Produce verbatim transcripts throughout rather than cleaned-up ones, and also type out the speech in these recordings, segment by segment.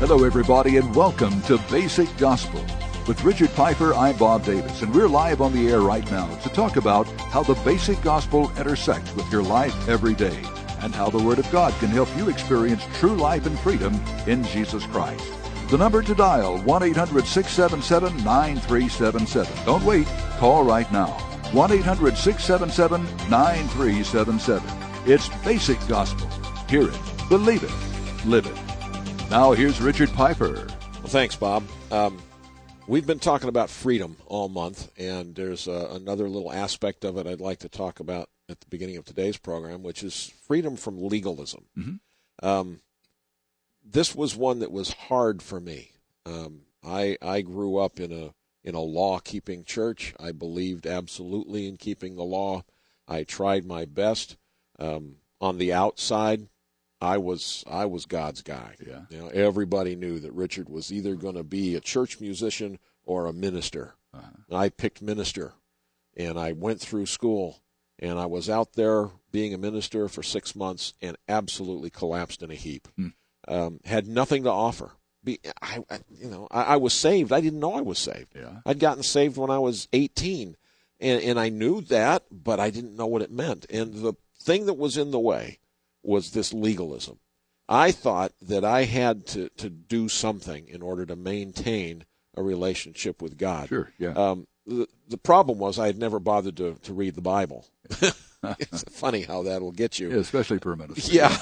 Hello, everybody, and welcome to Basic Gospel. With Richard Piper, I'm Bob Davis, and we're live on the air right now to talk about how the basic gospel intersects with your life every day and how the Word of God can help you experience true life and freedom in Jesus Christ. The number to dial, one eight hundred six seven seven nine three seven seven. Don't wait. Call right now. one eight hundred six seven seven nine three seven seven. It's Basic Gospel. Hear it, believe it, live it. Now here's Richard Piper. Well, thanks, Bob. Um, we've been talking about freedom all month, and there's uh, another little aspect of it I'd like to talk about at the beginning of today's program, which is freedom from legalism. Mm-hmm. Um, this was one that was hard for me. Um, I I grew up in a in a law-keeping church. I believed absolutely in keeping the law. I tried my best. Um, on the outside, I was I was God's guy. Yeah. You know, everybody knew that Richard was either going to be a church musician or a minister. Uh-huh. I picked minister, and I went through school, and I was out there being a minister for six months and absolutely collapsed in a heap. Hmm. Um, had nothing to offer. Be, I, I, you know, I, I was saved. I didn't know I was saved. Yeah. I'd gotten saved when I was eighteen, and, and I knew that, but I didn't know what it meant. And the thing that was in the way was this legalism. I thought that I had to, to do something in order to maintain a relationship with God. Sure, yeah. Um, the, the problem was I had never bothered to, to read the Bible. It's funny how that will get you. Yeah, especially for a minister. Yeah.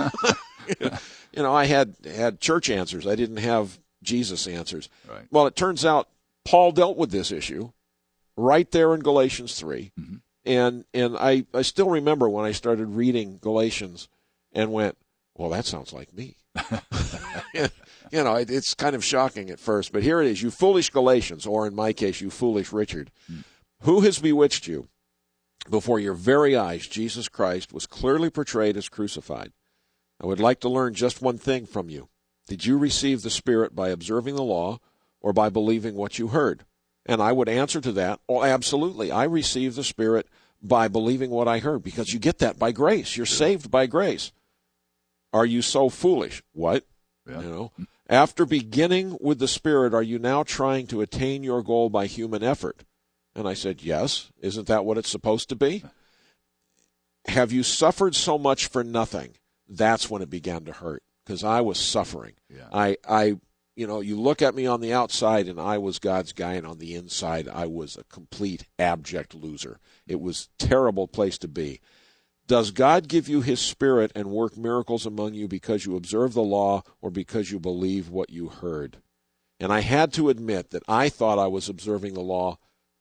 You know, I had, had church answers. I didn't have Jesus answers. Right. Well, it turns out Paul dealt with this issue right there in Galatians three. Mm-hmm. And and I, I still remember when I started reading Galatians and went, well, that sounds like me. You know, it, it's kind of shocking at first, but here it is. You foolish Galatians, or in my case, you foolish Richard, hmm. who has bewitched you? Before your very eyes, Jesus Christ was clearly portrayed as crucified. I would like to learn just one thing from you. Did you receive the Spirit by observing the law or by believing what you heard? And I would answer to that, oh, absolutely. I received the Spirit by believing what I heard, because you get that by grace. You're sure. saved by grace. Are you so foolish? What? Yeah. You know, after beginning with the Spirit, are you now trying to attain your goal by human effort? And I said, yes. Isn't that what it's supposed to be? Have you suffered so much for nothing? That's when it began to hurt, because I was suffering. Yeah. I, I, you know, you look at me on the outside, and I was God's guy, and on the inside, I was a complete abject loser. It was a terrible place to be. Does God give you His Spirit and work miracles among you because you observe the law or because you believe what you heard? And I had to admit that I thought I was observing the law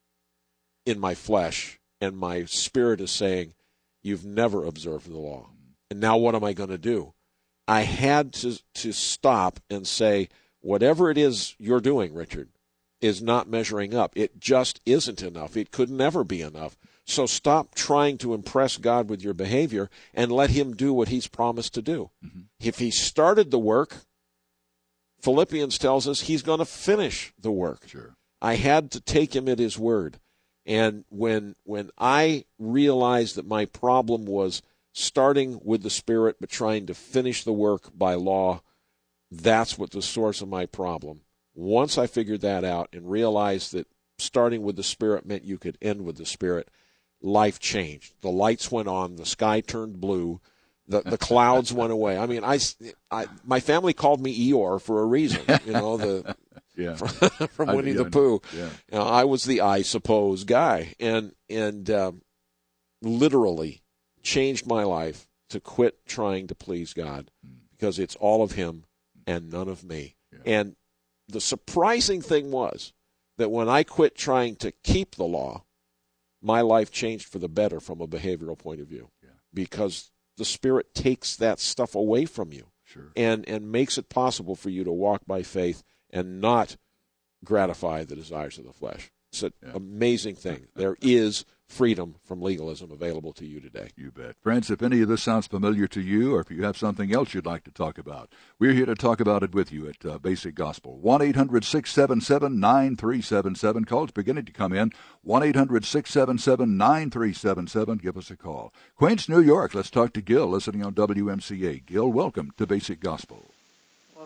in my flesh, and my spirit is saying, you've never observed the law. And now what am I going to do? I had to, to stop and say, whatever it is you're doing, Richard, is not measuring up. It just isn't enough. It could never be enough. So stop trying to impress God with your behavior and let Him do what He's promised to do. Mm-hmm. If He started the work, Philippians tells us He's going to finish the work. Sure. I had to take Him at His word. And when when I realized that my problem was starting with the Spirit but trying to finish the work by law, that's what the source of my problem. Once I figured that out and realized that starting with the Spirit meant you could end with the Spirit, life changed. The lights went on, the sky turned blue, the the clouds went away. I mean, I, I my family called me Eeyore for a reason, you know, the yeah. from, from Winnie the Pooh. Yeah. You know, I was the I suppose guy, and and um, literally changed my life to quit trying to please God, because it's all of Him and none of me. Yeah. And the surprising thing was that when I quit trying to keep the law, my life changed for the better from a behavioral point of view, yeah. because the Spirit takes that stuff away from you, sure. and, and makes it possible for you to walk by faith and not gratify the desires of the flesh. It's an yeah. amazing thing. There is freedom from legalism available to you today. You bet. Friends, if any of this sounds familiar to you, or if you have something else you'd like to talk about, we're here to talk about it with you at uh, Basic Gospel. one eight hundred six seven seven nine three seven seven. Calls beginning to come in. one eight hundred six seven seven nine three seven seven. Give us a call. Queens, New York. Let's talk to Gil, listening on W M C A. Gil, welcome to Basic Gospel. Well,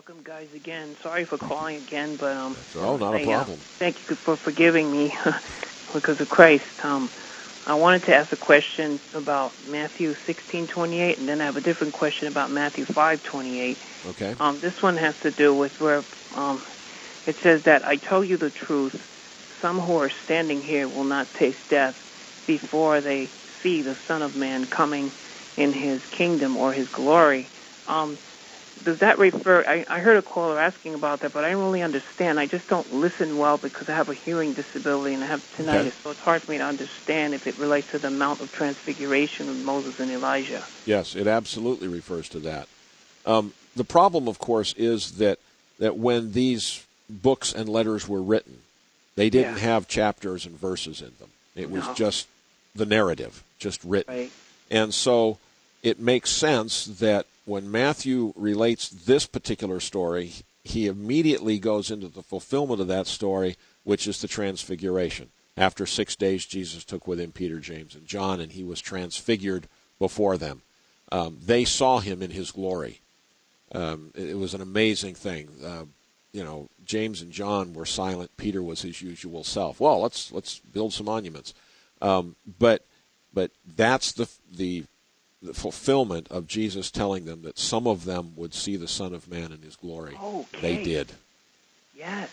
Welcome, guys, again. Sorry for calling again, but um. Oh, not I, a problem. Uh, thank you for forgiving me because of Christ. Um, I wanted to ask a question about Matthew sixteen twenty-eight, and then I have a different question about Matthew five twenty-eight. Okay. Um, this one has to do with where um, it says that I tell you the truth. Some who are standing here will not taste death before they see the Son of Man coming in his kingdom or his glory. Um, does that refer, I, I heard a caller asking about that, but I don't really understand. I just don't listen well because I have a hearing disability and I have tinnitus, okay. So it's hard for me to understand if it relates to the Mount of Transfiguration of Moses and Elijah. Yes, it absolutely refers to that. Um, the problem, of course, is that, that when these books and letters were written, they didn't yeah. have chapters and verses in them. It was no. just the narrative, just written. Right. And so it makes sense that when Matthew relates this particular story, he immediately goes into the fulfillment of that story, which is the transfiguration. After six days, Jesus took with him Peter, James, and John, and he was transfigured before them. Um, they saw him in his glory. Um, it, it was an amazing thing. Uh, you know, James and John were silent. Peter was his usual self. Well, let's let's build some monuments. Um, but but that's the the the fulfillment of Jesus telling them that some of them would see the Son of Man in his glory. Okay. They did. Yes.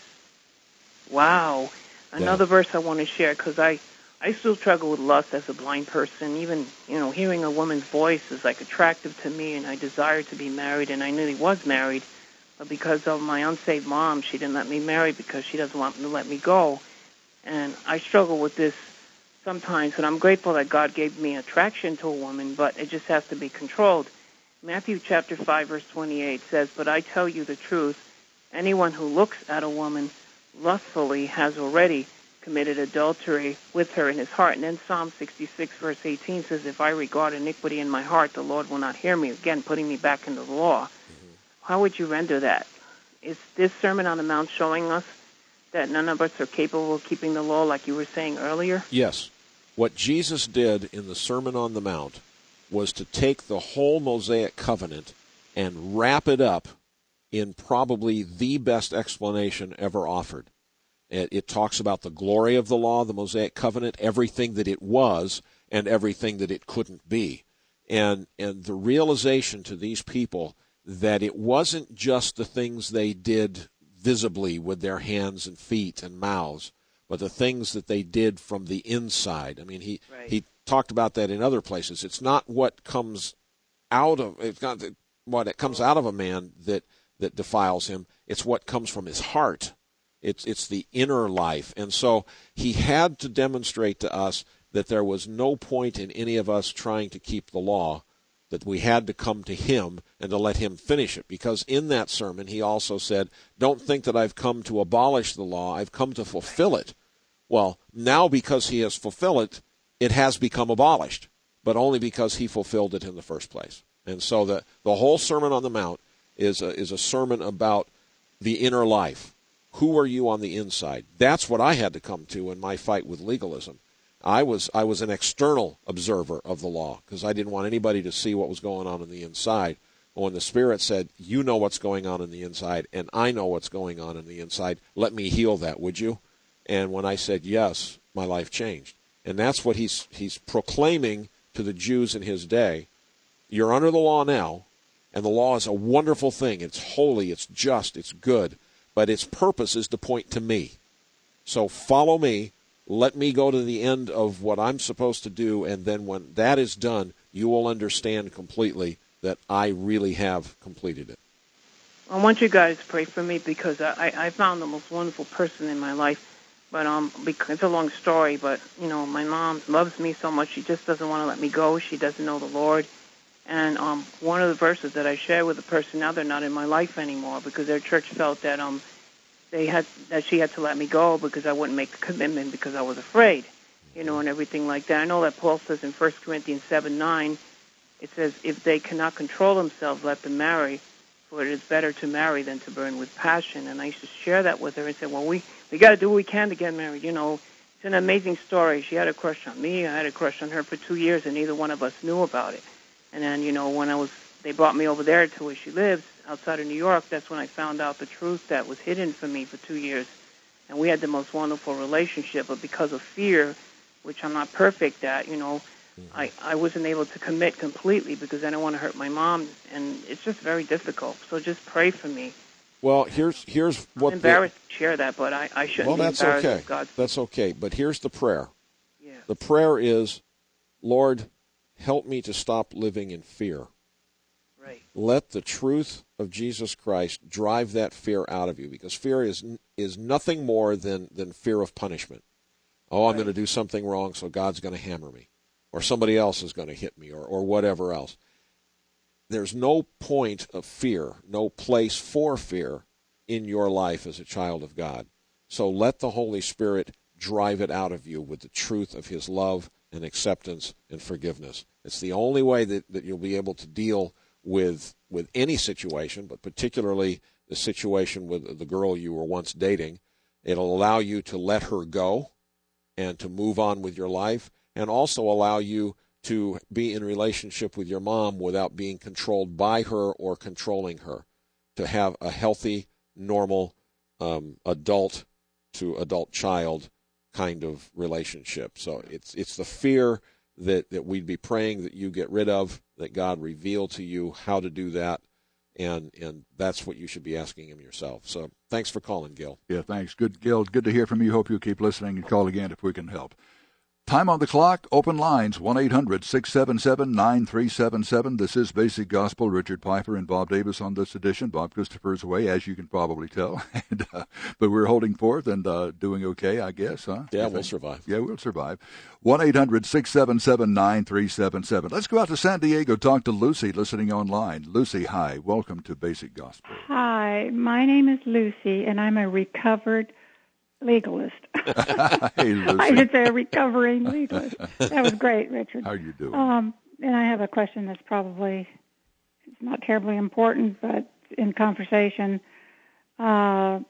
Wow. Another yeah. verse I want to share, because I, I still struggle with lust as a blind person. Even, you know, hearing a woman's voice is, like, attractive to me, and I desire to be married, and I knew he was married. But because of my unsaved mom, she didn't let me marry because she doesn't want me to let me go. And I struggle with this sometimes, and I'm grateful that God gave me attraction to a woman, but it just has to be controlled. Matthew chapter five, verse twenty-eight says, "But I tell you the truth, anyone who looks at a woman lustfully has already committed adultery with her in his heart." And then Psalm sixty-six, verse eighteen says, "If I regard iniquity in my heart, the Lord will not hear me." Again, putting me back into the law. Mm-hmm. How would you render that? Is this Sermon on the Mount showing us that none of us are capable of keeping the law, like you were saying earlier? Yes. What Jesus did in the Sermon on the Mount was to take the whole Mosaic covenant and wrap it up in probably the best explanation ever offered. It, it talks about the glory of the law, the Mosaic covenant, everything that it was and everything that it couldn't be. And, and the realization to these people that it wasn't just the things they did visibly with their hands and feet and mouths, but the things that they did from the inside. I mean, he right. he talked about that in other places. It's not what comes out of it's not what it comes out of a man that that defiles him. It's what comes from his heart. It's it's the inner life. And so he had to demonstrate to us that there was no point in any of us trying to keep the law, that we had to come to him and to let him finish it. Because in that sermon, he also said, don't think that I've come to abolish the law. I've come to fulfill it. Well, now because he has fulfilled it, it has become abolished, but only because he fulfilled it in the first place. And so the, the whole Sermon on the Mount is a, is a sermon about the inner life. Who are you on the inside? That's what I had to come to in my fight with legalism. I was I was an external observer of the law because I didn't want anybody to see what was going on on the inside. But when the Spirit said, you know what's going on in the inside, and I know what's going on in the inside, let me heal that, would you? And when I said yes, my life changed. And that's what he's he's proclaiming to the Jews in his day. You're under the law now, and the law is a wonderful thing. It's holy, it's just, it's good, but its purpose is to point to me. So follow me. Let me go to the end of what I'm supposed to do, and then when that is done, you will understand completely that I really have completed it. I want you guys to pray for me because I, I found the most wonderful person in my life. But um, because it's a long story, but, you know, my mom loves me so much, she just doesn't want to let me go. She doesn't know the Lord. And um, one of the verses that I share with the person, now they're not in my life anymore because their church felt that um, they had that she had to let me go because I wouldn't make the commitment because I was afraid, you know, and everything like that. I know that Paul says in First Corinthians seven nine, it says, if they cannot control themselves, let them marry, for it is better to marry than to burn with passion. And I used to share that with her and say, well, we, we got to do what we can to get married, you know. It's an amazing story. She had a crush on me. I had a crush on her for two years, and neither one of us knew about it. And then, you know, when I was, they brought me over there to where she lives, outside of New York, that's when I found out the truth that was hidden from me for two years. And we had the most wonderful relationship, but because of fear, which I'm not perfect at, you know, mm-hmm. I, I wasn't able to commit completely because I didn't want to hurt my mom, and it's just very difficult. So just pray for me. Well, here's here's what I'm embarrassed the, to share that, but I, I shouldn't well, be that's embarrassed okay. with God's That's okay. But here's the prayer. Yeah. The prayer is, Lord, help me to stop living in fear. Right. Let the truth of Jesus Christ drive that fear out of you, because fear is is nothing more than, than fear of punishment. Oh, I'm right. going to do something wrong, so God's going to hammer me, or somebody else is going to hit me, or, or whatever else. There's no point of fear, no place for fear in your life as a child of God. So let the Holy Spirit drive it out of you with the truth of his love and acceptance and forgiveness. It's the only way that, that you'll be able to deal with with any situation, but particularly the situation with the girl you were once dating. It'll allow you to let her go and to move on with your life, and also allow you to be in relationship with your mom without being controlled by her or controlling her, to have a healthy, normal, um, adult to adult child kind of relationship. So it's it's the fear that, that we'd be praying that you get rid of, that God reveal to you how to do that, and and that's what you should be asking him yourself. So thanks for calling, Gil. Yeah, thanks. Good, Gil. Good to hear from you. Hope you'll keep listening and call again if we can help. Time on the clock, open lines, one eight hundred six seven seven nine three seven seven. This is Basic Gospel. Richard Piper and Bob Davis on this edition. Bob Christopher's away, as you can probably tell. and, uh, but we're holding forth and uh, doing okay, I guess, huh? Yeah, we'll survive. Yeah, we'll survive. one eight hundred six seven seven nine three seven seven. Let's go out to San Diego, talk to Lucy, listening online. Lucy, hi. Welcome to Basic Gospel. Hi, my name is Lucy, and I'm a recovered legalist. Hey, Lucy. I should say a recovering legalist. That was great, Richard. How are you doing? Um, and I have a question that's probably it's not terribly important, but in conversation, uh,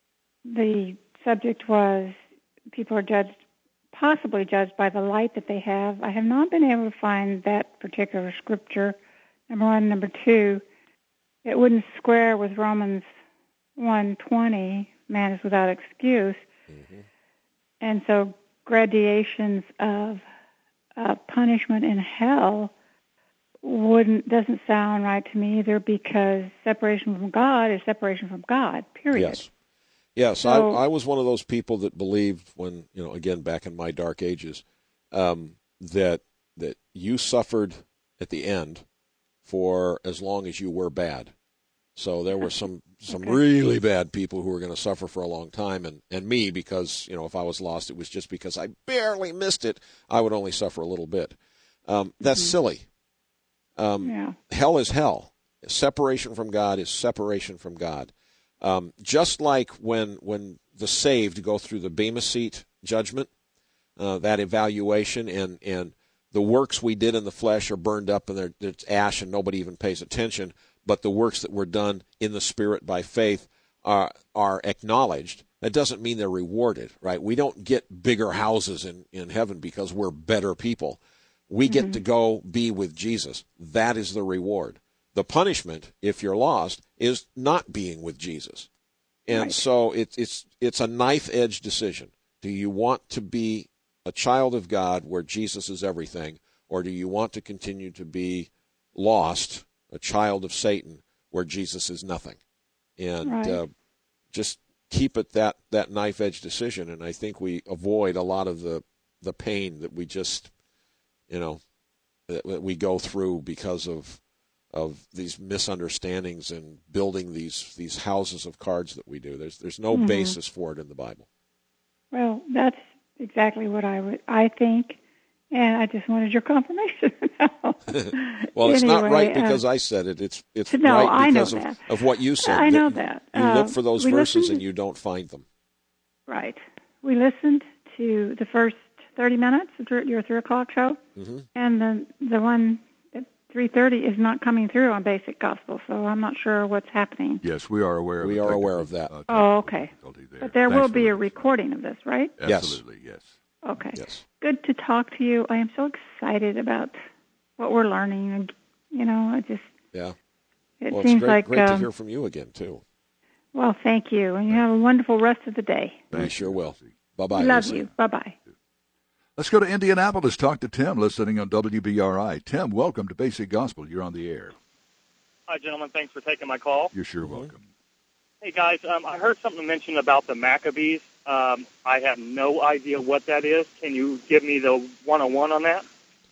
the subject was people are judged, possibly judged by the light that they have. I have not been able to find that particular scripture, number one. Number two, it wouldn't square with Romans one twenty, man is without excuse. Mm-hmm. And so gradations of uh, punishment in hell wouldn't doesn't sound right to me either, because separation from God is separation from God, period. Yes. Yes, so, I, I was one of those people that believed when, you know, again, back in my dark ages, um, that that you suffered at the end for as long as you were bad. So there were some, some okay. really bad people who were going to suffer for a long time, and, and me, because, you know, if I was lost, it was just because I barely missed it, I would only suffer a little bit. Um, that's mm-hmm. silly. Um, yeah. Hell is hell. Separation from God is separation from God. Um, just like when when the saved go through the Bema Seat judgment, uh, that evaluation, and, and the works we did in the flesh are burned up and there's ash and nobody even pays attention, but the works that were done in the Spirit by faith are are acknowledged. That doesn't mean they're rewarded, right? We don't get bigger houses in, in heaven because we're better people. We mm-hmm. get to go be with Jesus. That is the reward. The punishment, if you're lost, is not being with Jesus. And right. so it's it's it's a knife-edge decision. Do you want to be a child of God where Jesus is everything, or do you want to continue to be lost, a child of Satan, where Jesus is nothing? And right. uh, just keep it that, that knife-edge decision, and I think we avoid a lot of the, the pain that we just, you know, that we go through because of of these misunderstandings and building these these houses of cards that we do. There's there's no mm-hmm. basis for it in the Bible. Well, that's exactly what I would I think, and I just wanted your confirmation. Well, it's anyway, not right because uh, I said it. It's it's no, right because I know of, that. of what you said. I know that. You uh, look for those verses listened, and you don't find them. Right. We listened to the first thirty minutes of your three o'clock show, mm-hmm. and the the one at three thirty is not coming through on Basic Gospel, so I'm not sure what's happening. Yes, we are aware of We are aware of that. Uh, oh, okay. There. But there Thanks will be that. a recording of this, right? Absolutely, yes. yes. Okay. Yes. Good to talk to you. I am so excited about what we're learning, and you know, I just yeah. it well, seems it's great, like great um, to hear from you again, too. Well, thank you, and you have a wonderful rest of the day. We Thank sure you, will. Lucy. Bye-bye, Love Lucy. you. Bye-bye. Let's go to Indianapolis, talk to Tim, listening on W B R I. Tim, welcome to Basic Gospel. You're on the air. Hi, gentlemen. Thanks for taking my call. You're sure welcome. Hey, guys, um, I heard something mentioned about the Maccabees. Um, I have no idea what that is. Can you give me the one oh one on that?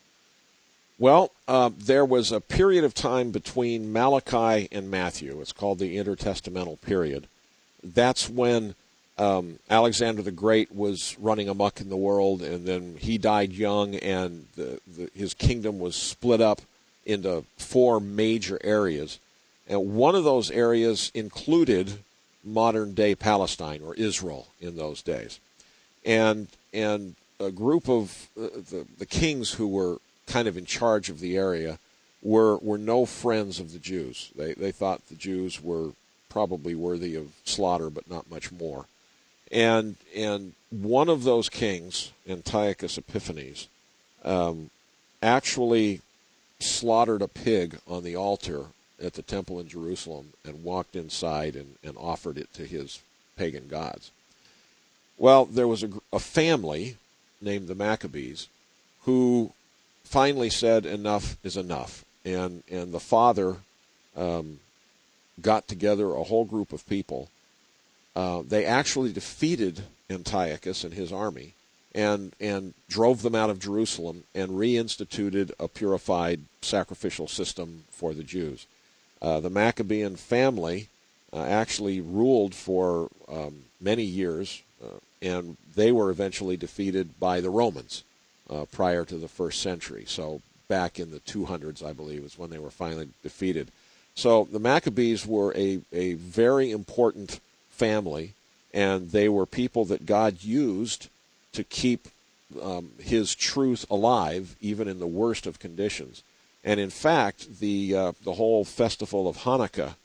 Well, uh, there was a period of time between Malachi and Matthew. It's called the intertestamental period. That's when um, Alexander the Great was running amok in the world, and then he died young, and the, the, his kingdom was split up into four major areas. And one of those areas included modern-day Palestine, or Israel, in those days. And and a group of uh, the, the kings who were kind of in charge of the area were were no friends of the Jews. They they thought the Jews were probably worthy of slaughter, but not much more. And and one of those kings, Antiochus Epiphanes, um, actually slaughtered a pig on the altar at the temple in Jerusalem and walked inside and, and offered it to his pagan gods. Well, there was a, a family named the Maccabees who finally said enough is enough. And, and the father um, got together a whole group of people. Uh, they actually defeated Antiochus and his army and, and drove them out of Jerusalem and reinstituted a purified sacrificial system for the Jews. Uh, the Maccabean family uh, actually ruled for um, many years, uh, and they were eventually defeated by the Romans uh, prior to the first century. So back in the two hundreds, I believe, is when they were finally defeated. So the Maccabees were a, a very important family, and they were people that God used to keep um, his truth alive, even in the worst of conditions. And in fact, the uh, the whole festival of Hanukkah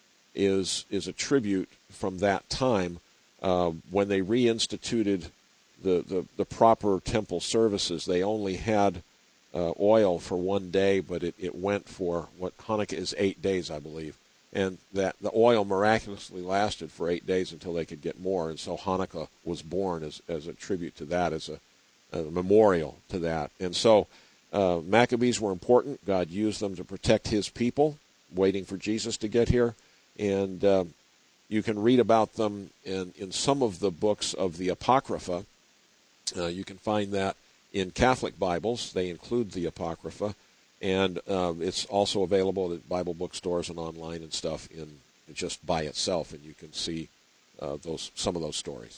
is is a tribute from that time uh, when they reinstituted the, the, the proper temple services. They only had uh, oil for one day, but it, it went for what Hanukkah is eight days, I believe. And that the oil miraculously lasted for eight days until they could get more. And so Hanukkah was born as, as a tribute to that, as a, a memorial to that. And so Uh, Maccabees were important. God used them to protect his people, waiting for Jesus to get here. And uh, you can read about them in, in some of the books of the Apocrypha. Uh, you can find that in Catholic Bibles. They include the Apocrypha. And uh, it's also available at Bible bookstores and online and stuff in just by itself. And you can see uh, those some of those stories.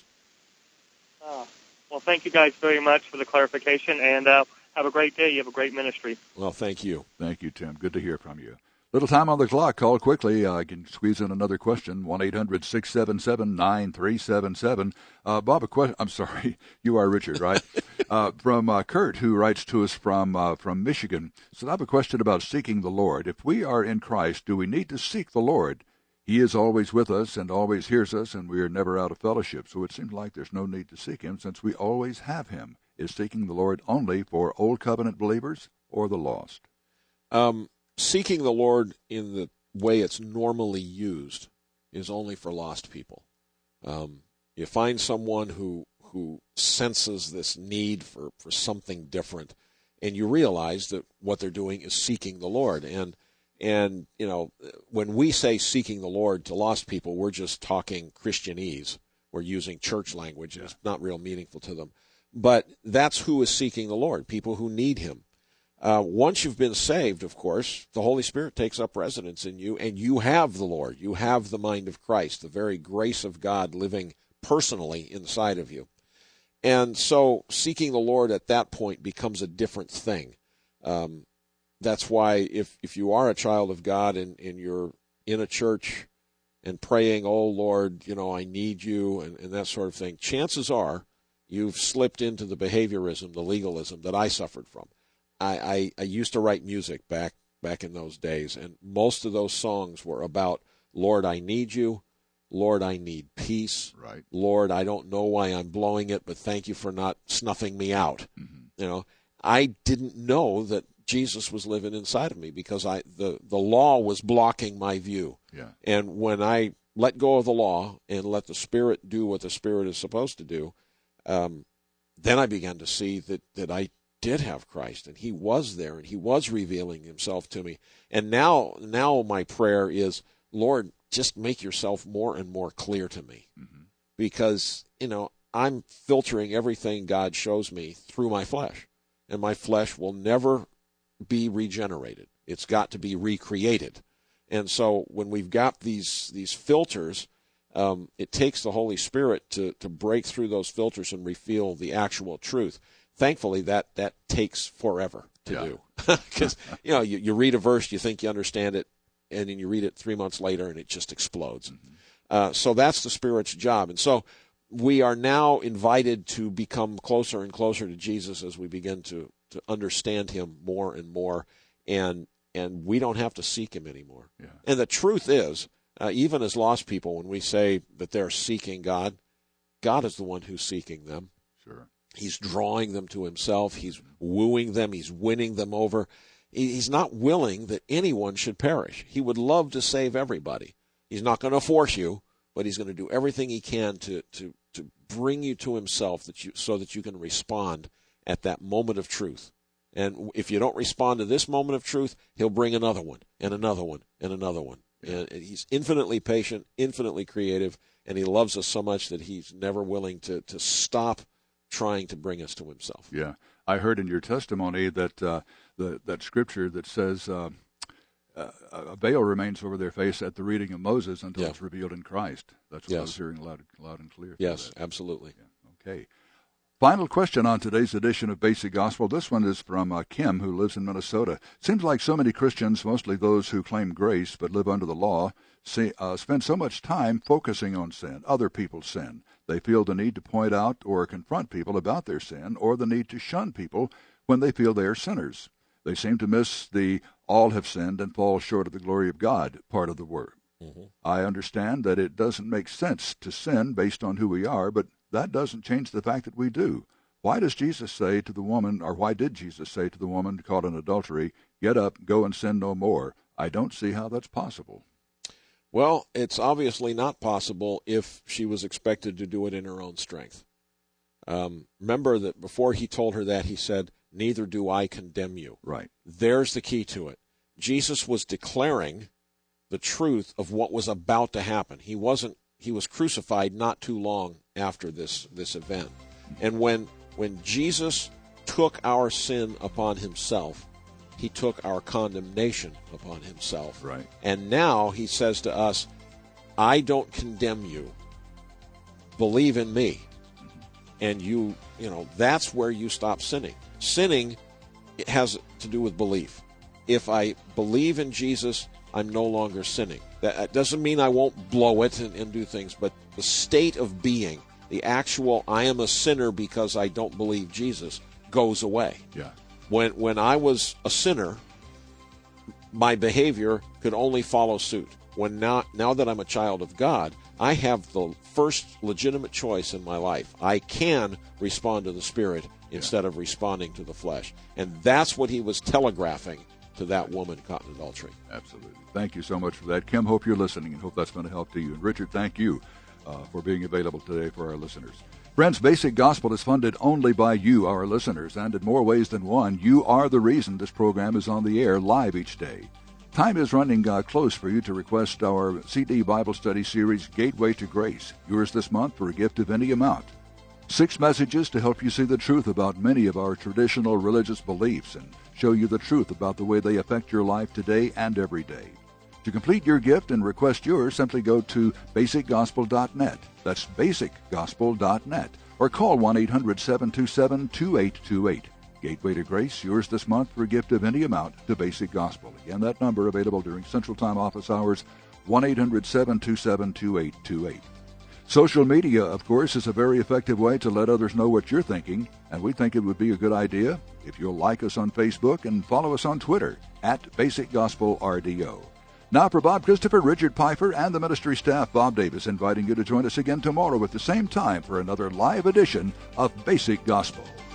Uh, well, thank you guys very much for the clarification. And uh, have a great day. You have a great ministry. Well, thank you. Thank you, Tim. Good to hear from you. Little time on the clock. Call quickly. Uh, I can squeeze in another question. one eight hundred six seven seven nine three seven seven. Uh, Bob, a question. I'm sorry. You are Richard, right? uh, from uh, Kurt, who writes to us from uh, from Michigan. So I have a question about seeking the Lord. If we are in Christ, do we need to seek the Lord? He is always with us and always hears us, and we are never out of fellowship. So it seems like there's no need to seek him since we always have him. Is seeking the Lord only for Old Covenant believers or the lost? Um, seeking the Lord in the way it's normally used is only for lost people. Um, you find someone who who senses this need for, for something different, and you realize that what they're doing is seeking the Lord. And, and you know, when we say seeking the Lord to lost people, we're just talking Christianese. We're using church language. Yeah. It's not real meaningful to them. But that's who is seeking the Lord, people who need him. Uh, once you've been saved, of course, the Holy Spirit takes up residence in you, and you have the Lord. You have the mind of Christ, the very grace of God living personally inside of you. And so seeking the Lord at that point becomes a different thing. Um, that's why if, if you are a child of God and, and you're in a church and praying, oh, Lord, you know, I need you, and, and that sort of thing, chances are you've slipped into the behaviorism, the legalism that I suffered from. I, I, I used to write music back back in those days, and most of those songs were about, Lord, I need you. Lord, I need peace. Right. Lord, I don't know why I'm blowing it, but thank you for not snuffing me out. Mm-hmm. You know, I didn't know that Jesus was living inside of me, because I the, the law was blocking my view. Yeah. And when I let go of the law and let the Spirit do what the Spirit is supposed to do, um, then I began to see that, that I did have Christ, and he was there, and he was revealing himself to me. And now now my prayer is, Lord, just make yourself more and more clear to me. Mm-hmm. Because, you know, I'm filtering everything God shows me through my flesh, and my flesh will never be regenerated. It's got to be recreated. And so when we've got these these filters, um, it takes the Holy Spirit to, to break through those filters and reveal the actual truth. Thankfully, that, that takes forever to yeah. do. Because, you know, you, you read a verse, you think you understand it, and then you read it three months later, and it just explodes. Mm-hmm. Uh, so that's the Spirit's job. And so we are now invited to become closer and closer to Jesus as we begin to, to understand him more and more, and and we don't have to seek him anymore. Yeah. And the truth is, uh, even as lost people, when we say that they're seeking God, God is the one who's seeking them. Sure. He's drawing them to himself. He's wooing them. He's winning them over. He's not willing that anyone should perish. He would love to save everybody. He's not going to force you, but he's going to do everything he can to, to, to bring you to himself, that you, so that you can respond at that moment of truth. And if you don't respond to this moment of truth, he'll bring another one and another one and another one. And he's infinitely patient, infinitely creative, and he loves us so much that he's never willing to, to stop trying to bring us to himself. Yeah. I heard in your testimony that uh, the, that scripture that says uh, uh, a veil remains over their face at the reading of Moses until yeah. it's revealed in Christ. That's what yes. I was hearing loud, loud and clear. Yes, absolutely. Yeah. Okay. Final question on today's edition of Basic Gospel. This one is from uh, Kim, who lives in Minnesota. Seems like so many Christians, mostly those who claim grace but live under the law, see, uh, spend so much time focusing on sin, other people's sin. They feel the need to point out or confront people about their sin, or the need to shun people when they feel they are sinners. They seem to miss the all have sinned and fall short of the glory of God part of the word. Mm-hmm. I understand that it doesn't make sense to sin based on who we are, but that doesn't change the fact that we do. Why does Jesus say to the woman, or why did Jesus say to the woman caught in adultery, get up, go and sin no more? I don't see how that's possible. Well, it's obviously not possible if she was expected to do it in her own strength. Um, remember that before he told her that, he said, neither do I condemn you. Right. There's the key to it. Jesus was declaring the truth of what was about to happen. He wasn't. He was crucified not too long after this this event. And when when Jesus took our sin upon himself, he took our condemnation upon himself. Right. And now he says to us, I don't condemn you. Believe in me. And you, you know, that's where you stop sinning. Sinning, it has to do with belief. If I believe in Jesus, I'm no longer sinning. That doesn't mean I won't blow it and, and do things, but the state of being, the actual I am a sinner because I don't believe Jesus, goes away. Yeah. When when I was a sinner, my behavior could only follow suit. When now, now that I'm a child of God, I have the first legitimate choice in my life. I can respond to the Spirit instead yeah. of responding to the flesh. And that's what he was telegraphing to that woman caught in adultery. Absolutely. Thank you so much for that. Kim, hope you're listening and hope that's been a help to you. And Richard, thank you uh, for being available today for our listeners. Friends, Basic Gospel is funded only by you, our listeners, and in more ways than one, you are the reason this program is on the air live each day. Time is running uh, close for you to request our C D Bible study series, Gateway to Grace, yours this month for a gift of any amount. Six messages to help you see the truth about many of our traditional religious beliefs and show you the truth about the way they affect your life today and every day. To complete your gift and request yours, simply go to basic gospel dot net. That's basic gospel dot net. Or call one eight hundred seven two seven two eight two eight. Gateway to Grace, yours this month for a gift of any amount to Basic Gospel. Again, that number available during Central Time office hours, one eight hundred seven two seven two eight two eight. Social media, of course, is a very effective way to let others know what you're thinking, and we think it would be a good idea if you'll like us on Facebook and follow us on Twitter, at Basic Gospel R D O. Now for Bob Christopher, Richard Pfeiffer, and the ministry staff, Bob Davis, inviting you to join us again tomorrow at the same time for another live edition of Basic Gospel.